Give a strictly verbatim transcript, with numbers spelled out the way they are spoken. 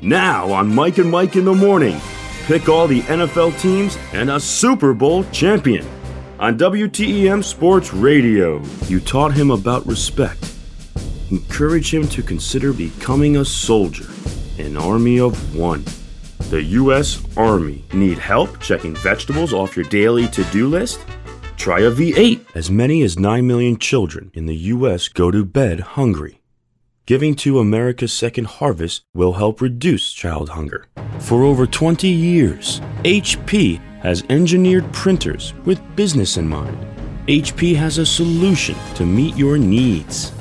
Now on Mike and Mike in the Morning, pick all the N F L teams and a Super Bowl champion. On W T E M Sports Radio, you taught him about respect. Encourage him to consider becoming a soldier, an army of one. The U S Army. Need help checking vegetables off your daily to-do list? Try a V eight. As many as nine million children in the U S go to bed hungry. Giving to America's Second Harvest will help reduce child hunger. For over twenty years, H P has engineered printers with business in mind. H P has a solution to meet your needs.